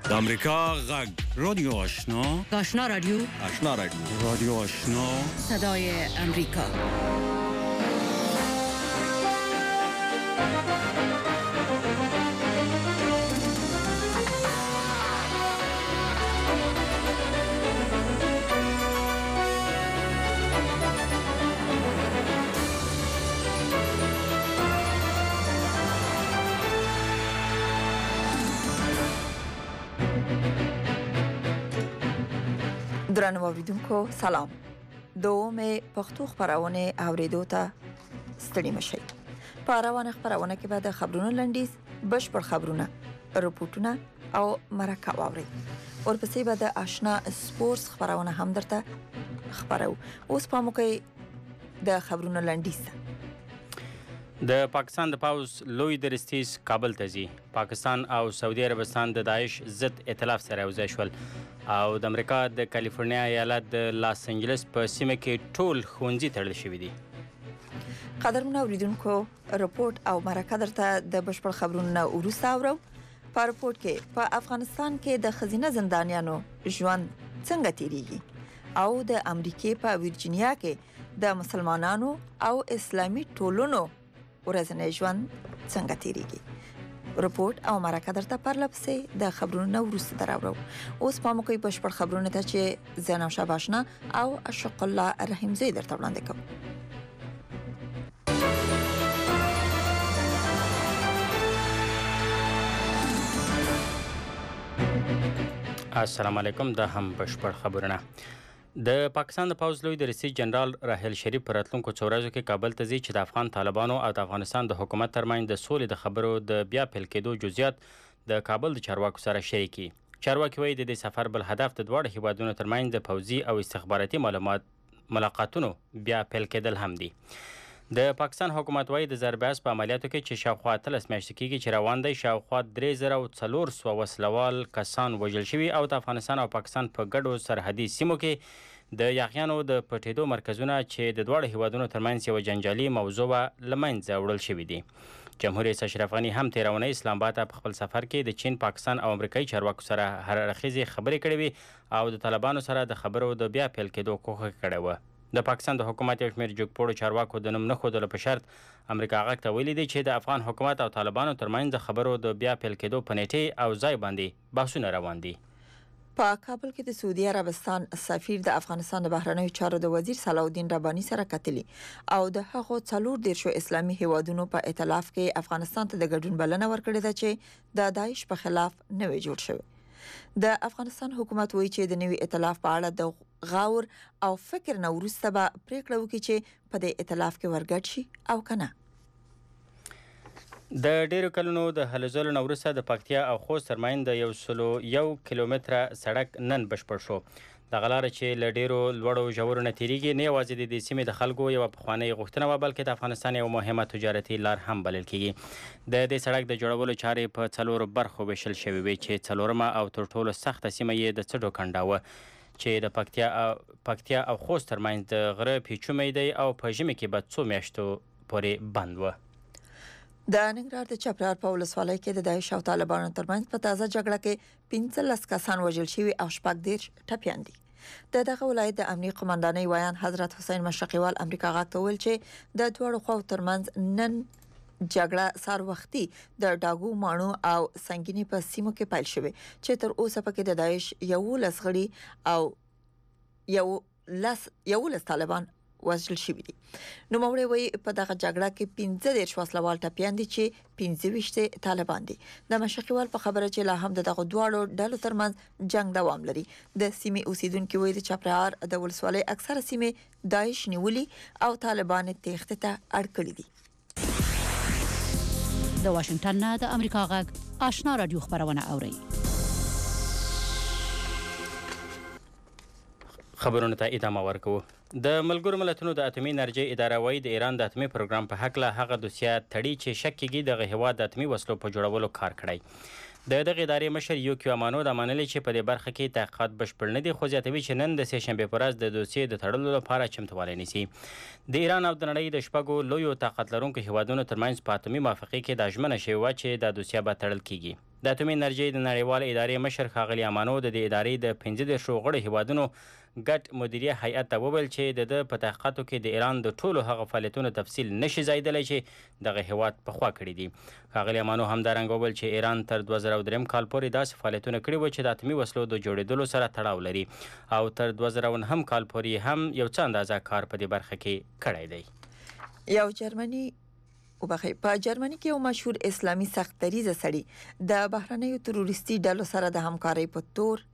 د امریکا غږ رادیو آشنا آشنا رادیو رادیو آشنا صدای امریکا. درنو اوریدونکو سلام. دوم پښتو خبرونه اوریدو ته ستړي مشئ. په روانه خبرونه کې به د خبرونو لنډیز، بشپړ خبرونه، رپورټونه او مرکه واوري. ورپسې به د آشنا سپورتس خبرونه هم درته خبرو. اوس په موږ د خبرونو لنډیز. د پاکستان د پاوز لوی درستیز کابل ته ځي. پاکستان او سعودي عربستان د داعش ضد ائتلاف سره یوځای شول او د امریکا د کالیفورنیا ایالت د لاس انجلس په سیمه کې ټول ښوونځي تړل شوي دي. قدرمن اوریدونکو، رپورټ او مرکه درته د بشپړ خبرونو وروسته اورو. په رپورټ کې په افغانستان کې د خزینه زندانیانو ژوند څنګه تیریږي او د امریکای په ورجینیا کې د مسلمانانو او اسلامي ټولنو ورځنی ژوند څنګه تیریږي. رپورټ او مرکه درته پرلپسې د خبرونو وروسته دراوړو. اوس په موږ بشپړ خبرونه ته چې زینب شاباشنا او اشق الله رحیمزی درته وړاندې کوم. السلام علیکم. دا هم بشپړ خبرونه. د پاکستان د پاوز لوی درستیز جنرال راحیل شریف پر راتلونکو څو ورځو کې کابل ته ځي چې د افغان طالبانو او د افغانستان د حکومت ترمنځ د سولې د خبرو د بیا پیل کېدو جزئیات د کابل د چارواکو سره شریکي. چارواکي وایي د دې سفر بل هدف د دواړو هیوادونو ترمنځ د پوځي او استخباراتي ملاقاتونو بیا پیل کېدل هم دي. د پاکستان حکومت وایي د ضربه‌اس په عملیاتو کې چې شاوخوا 13 میاشتې کېږي چې روان دی، شاوخوا 3400 وسلوال کسان وژل شوي او د افغانستان او پاکستان په ګډو سرحدي سیمو کې د یاغیانو د پټېدو مرکزونه چې د دواړو هیوادونو ترمنځ یوه جنجالي موضوع له منځه وړل شوي دي. جمهور رئیس اشرف غني هم تېرونی اسلام آباد ته په خپل سفر کې د چین، پاکستان او امریکایي چارواکو سره هر اړخیزې خبرې کړې وې او د طالبانو سره د خبرو د بیا پیل کېدو کوښښ کړی و. د پاکستان د حکومت یو شمېر جګپوړو چارواکو د نوم نه ښودلو په شرط امریکا غږ ته ویلي دي چې د افغان حکومت او طالبانو ترمنځ د خبرو د بیا پیل کېدو په نیټې او ځای باندې بحثونه روان دي. په کابل کې د سعودي عربستان سفیر د افغانستان د بهرنیو چارو د وزیر صلاح الدین رباني سره کتلي او د هغو 40 اسلامي هیوادونو په ائتلاف کې افغانستان ته د ګډون بلنه ورکړې ده چې د داعش په خلاف نوې جوړ شوی. د افغانستان حکومت وایي چې د نوي ائتلاف په اړه د غور او فکر نه وروسته به پریکړه وکړي چې په دې ائتلاف کې ورګډ شي او کنه. د ډیرو کلونو د هلو ځلو نه وروسته د پکتیا او خوست ترمنځ د 101 کیلومتره سړک نن بشپړ شو. دغه لاره چې له ډیرو لوړو ژورو نه تیریږي نه یوازې د دې سیمې د خلکو یوه پخوانۍ غوښتنه وه بلکې د افغانستان یوه مهمه تجارتي لار هم بلل کیږي. د دې سړک د جوړولو چارې په 4 برخو ویشل شوې وې چې 4مه او تر ټولو سخته سیمه یې د څډو کنډه وه چې د پکتیا او خوست ترمنځ د غره پیچومی دی او په ژمي کې به 2 میاشتو پورې بند و. د ننګرهار د چپرهار په ولسوالۍ کې د داعش او طالبانو ترمنځ په تازه جګړه کې 15 کسان وژل شوي او 14 ټپیان دي. دغه ولایت د امنیه قومندانۍ ویان حضرت حسین مشرقیوال امریکا غږ ته ویل چې د دوړو خواو ترمنځ نن جګړه سار وختي د ډاګو مانو او سنگینی په سیمو کې پیل شوه چې تر اوسه پکې د داعش یو لسغړي او یو لس طالبان وژل شوي دي. نو موري وي په دغه جګړه کې 15 وسلوال ټپیان دي چې 15 طالبان دي. د مشرقیوال په خبره چې لا هم دغه دواړو ډلو ترمنځ جنگ دوام لري. د سیمې اوسیدونکو وایي د چپرهار د ولسوالۍ اکثره سیمې داعش نیولي او طالبان تېښتې ته اړ کړي دي. د واشنگټن نه د امریکا غږ آشنا رادیو خبرونه اوري. خبرونه ته ادامه ورکوو. د ملګرو ملتونو د اتمی انرژي اداره وایي د ایران د اتمی پروګرام په حق له هغه دوسیه تړي چې شک کېږي دغه هیواد د اتمی وسلو په جوړولو کار کړی. دغه ادارې مشر یوکیو امانو د منلې چې په دې برخه کې تحقیقات بشپړ نه دي، خو زیاتوي چې نن د سه شنبه پر ورځ د دوسیې د تړلو لپاره چمتووالی نیسي. د ایران او د نړۍ د شپږو لویو طاقت لرونکو هیوادونو ترمنځ په اتمی موافقې کې دا ژمنه شوې وه چې دا دوسیه به تړل کیږي. د اټومي انرژۍ د نړیوال ادارې مشر ښاغلي امانو د دې ادارې د 15 غړو هیوادونو ګډ مدیریه هیئت ته وویل چې د په تحقیقاتو کې د ایران د ټولو هغه فعالیتونو تفصیل نشي ځایدلی چې دغه هیواد پخوا کړي دي. ښاغلي امانو همدارنګه وویل چې ایران تر 2003 کال پورې داسې فعالیتونه کړي وو چې د اتمي وسلو د جوړېدلو سره تړاو لري او تر 2009 کال پورې هم یو څه اندازه کار په دې برخه کې کړی دی. یو جرمني په جرمني کې یو مشهور اسلامي سختدریزه سړی د بهرنیو تروریستي ډلو سره د همکارۍ په تور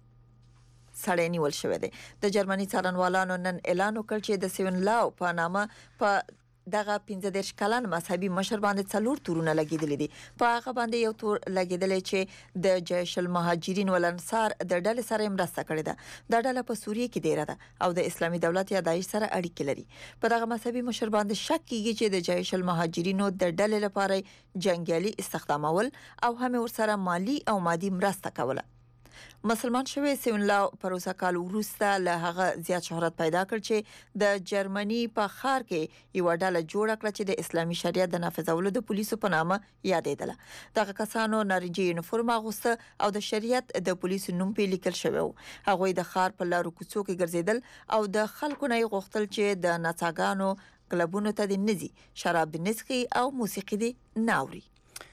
سړی نیول شوی دی. د جرمني څارنوالانو نن اعلان وکړ چې د سیون لاو په نامه په دغه 15 کلن مذهبي مشر باندې 4 تورونه لګیدلې دي. په هغه باندې یو تور لګیدلې چې د جيش المهاجرین والانصار د ډلې سره مرسته کړې ده. د ډله په سوریه کې ډیره ده او د اسلامي دولت یا داعش سره اړیکې لري. په دغه مذهبي مشر باندې شک کیږي چې د جيش المهاجرینو د ډلې لپاره جنگیالي استخدامول او هم ورسره مالی او مادي مرسته کوله. مسلمان شوی سیون لاو پروسه کال وروسته له هغه زیات شهرت پیدا کړ چې د جرمني په خار کې یو ډله جوړ کړ چې د اسلامي شریعت د نافذولو د پولیسو په نامه یادېدله. دغه کسانو نارنجي یونیفورم اغوسته او د شریعت د پولیسو نوم په لیکل شوی و. هغه د خار په لارو کوڅو کې ګرځیدل او د خلکو نه غوښتل چې د نڅاګانو کلبونو ته د نزي شراب د نسخي او موسیقي دی ناوري.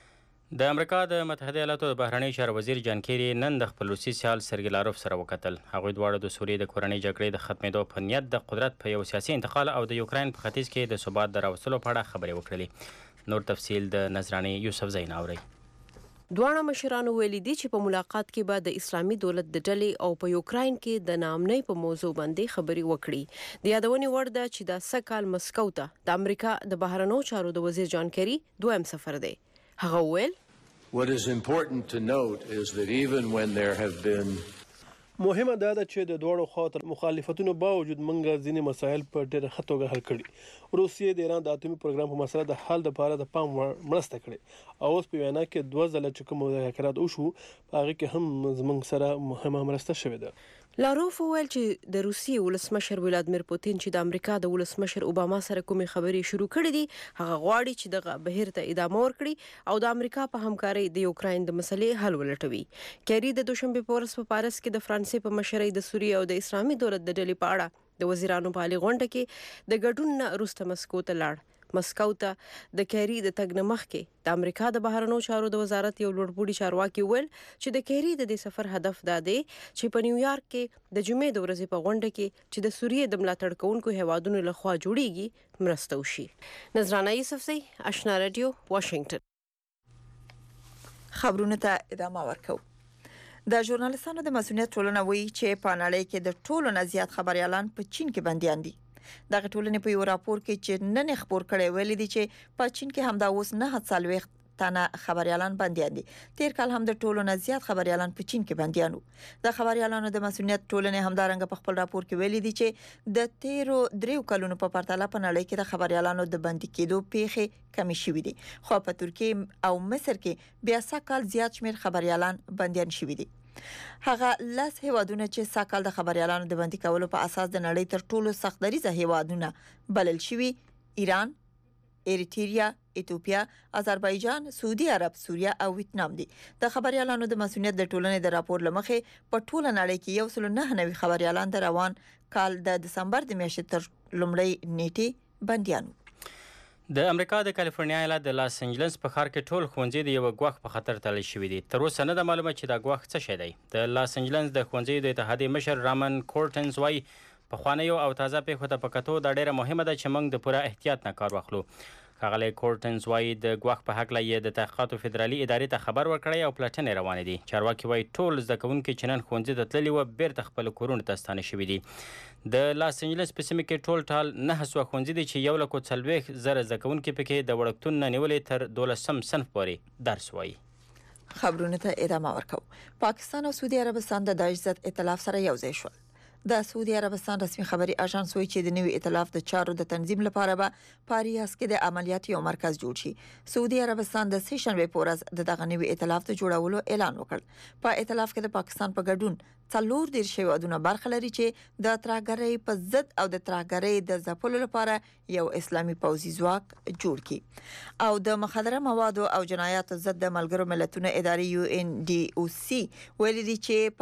د امریکا د متحده ایالاتو د بهرنی چارو وزیر جان کیری نن د خپل روسي سیال سرګی لاروف سره وکتل. هغوی دواړو د سوریې د کورنۍ جګړې د ختمېدو په نیت د قدرت په یو سیاسي انتقال او د یوکراین په ختیځ کې د ثبات د راوستلو په اړه خبرې وکړلې. نور تفصیل د نظراني یوسف زین اوري. دواړه مشرانو ویلي دي چې په ملاقات کې به د اسلامي دولت د ډلې او په یوکراین کې د ناامنۍ په موضوع باندې خبرې وکړي. د یادونې وړ ده چې د سکهال مسکو ته د امریکا د بهرنیو چارو د وزیر جان کیری دویم سفر دی. هغه ویل What is important to note is that even when there have been مهمه دا ده چې د دوړو خاطر مخالفتونو باوجود منګه ځینې مسایل په ډېر ښه توګه حل کړي. روسیې د ایران د اتومي پروګرام په مسله د حل لپاره د پام مرسته کړې او اوس په وینا کې 2 ځله چې کوم مذاکرات وشو هغه کې هم زموږ سره مهمه مرسته شوې ده. لاروف ویل چې د روسیې ولسمشر ولادمیر پوتین چې د امریکا د ولسمشر اوباما سره کومې خبرې شروع کړې دي هغه غواړي چې دغه بهیر ته ادامه ورکړي او د امریکا په همکارۍ د یوکراین د مسلې حل ولټوي. کیری د دوشنبه په ورځ په پاریس کې د فرانسې په مشرۍ د سوریې او د اسلامي دولت د ډلې په اړه د وزیرانو په عالی غونډه کې د ګډون نه وروسته مسکو ته لاړ. مسکو ته د کیری د تګ نه مخکې د امریکا د بهرنیو چارو د وزارت یو لوړپوړي چارواکي ویل چې د کیری د دې سفر هدف دا دی چې په نیویارک کې د جمعې د ورځې په غونډه کې چې د سوریې د ملاتړ کوونکو هیوادونو لخوا جوړیږي مرسته وشي. نظرانه یوسفزی، آشنا رادیو، واشنگټن. خبرونه ته ادامه ورکوم. د ژورنالستانو د مسؤلیت ټولنه وایي چې په نړۍ کې د ټولو نه زیات خبريالان په چین کې بنديان دي. دغه ټولنې په یو راپور کې چې نن خبر کړي ویلي دي چې په چین کې همدا اوس 9 تنه خبريالان بنديان دي. تیر کال هم د ټولو نه زیات خبريالان په چین کې بنديان وو. د خبريالانو د مسؤلیت ټولنې همدارنګه په خپل راپور کې ویلي دي چې د 13 کلونو په پرتله په نړۍ کې د خبريالانو د بندي کېدو پیښې کمی شوې دي. خو په ترکیه او مصر کې بیا سکهال زیات شمیر خبريالان بنديان شوي دي. هغه لاس هیوادونه چې ساکال د خبريالانو د بندي کولو په اساس د نړۍ تر ټولو سخت دریزه هیوادونه بلل شوي ایران، ایریتریا، ایتوپیا، آذربایجان، سعودي عرب، سوریه او ویتنام دي. د خبريالانو د مسؤلیت د ټولنې د راپور لمخې په ټوله نړۍ کې 109 خبريالان د روان کال د دسمبر د میاشتې تر لومړۍ نیټې بنديان. د امریکا د کالیفورنیا ایالت د لاس انجلس په ښار کې ټول ښوونځي د یو غوښ په خطر تړل شوي دي. تر اوسه نه ده معلومه چې دا غوښ څه شی دی. د لاس انجلس د ښوونځیو د اتحادیې مشر رامن کورټنز وایي پخوانیو او تازه پیښو ته په کتو دا ډیره مهمه ده چې موږ د پوره احتیاط نه کار واخلو. ښاغلی کورټنز وایي د غوښ په هکله یې د تحقیقاتو فدرالي ادارې ته خبر ورکړی او پلټنې روانې دي. چارواکي وایي ټول زده کوونکي چې نن ښوونځي ته تللي وه بیرته خپلو کورونو ته ستانه شوي دي. د لاس انجلس په سیمه کې ټول ټال 9 ښوونځي دي چې 140,000 زده کوونکي پکې د وړکتون نه نیولې تر 12 صنف پورې درس وایي. خبرونه ته ادامه ورکوم. پاکستان او سعودي عربستان د داعش ضد ائتلاف سره یو ځای شول. د سعودي عربستان رسمي خبري اژانس وایي چې د نوي ائتلاف د چارو د تنظیم لپاره به پاریاس کې د عملیاتي یو مرکز جوړ شي. سعودي عربستان د سې شنبه په ورځ د دغه نوي ائتلاف د جوړولو اعلان وکړ. په ائتلاف کې د پاکستان په ګډون 4 هیوادونه برخه لري چې د ترهګرۍ په ضد او د ترهګرۍ د ځپلو لپاره یو اسلامي پوځي ځواک جوړ کړي. او د مخدره موادو او جنایاتو ضد د ملګرو ملتونو ادارې UNODC ویلي دي چې